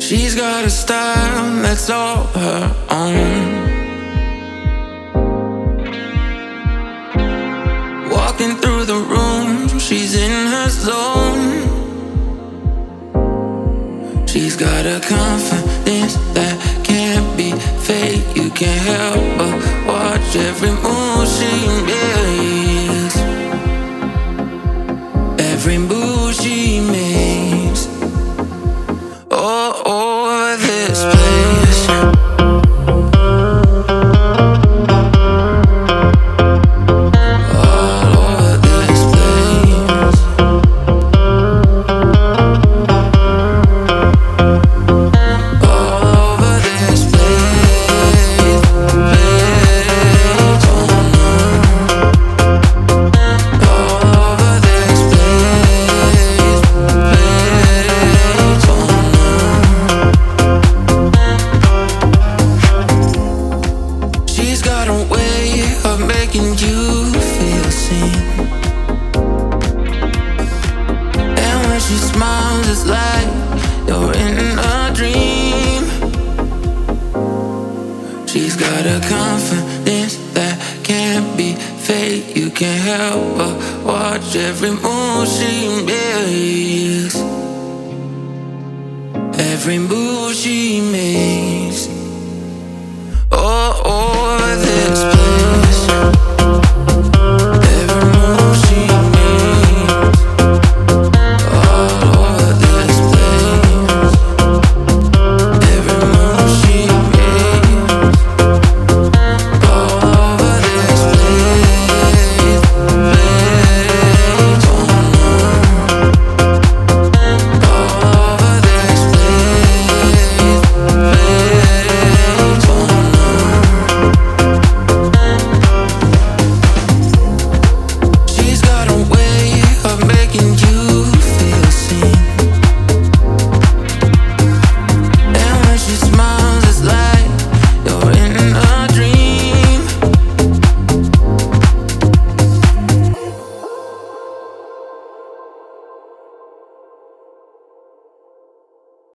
She's got a style that's all her own. Walking through the room, she's in her zone. She's got a confidence that can't be fake. You can't help but watch every move she makes. Every move she makes. All over this place. All over this place. All over this place. Place. Oh no. All over this place. Place. Oh no. She's got a way of making you feel seen. And when she smiles, it's like you're in a dream. She's got a confidence that can't be fake. You can't help but watch every move she makes. Every move she makes.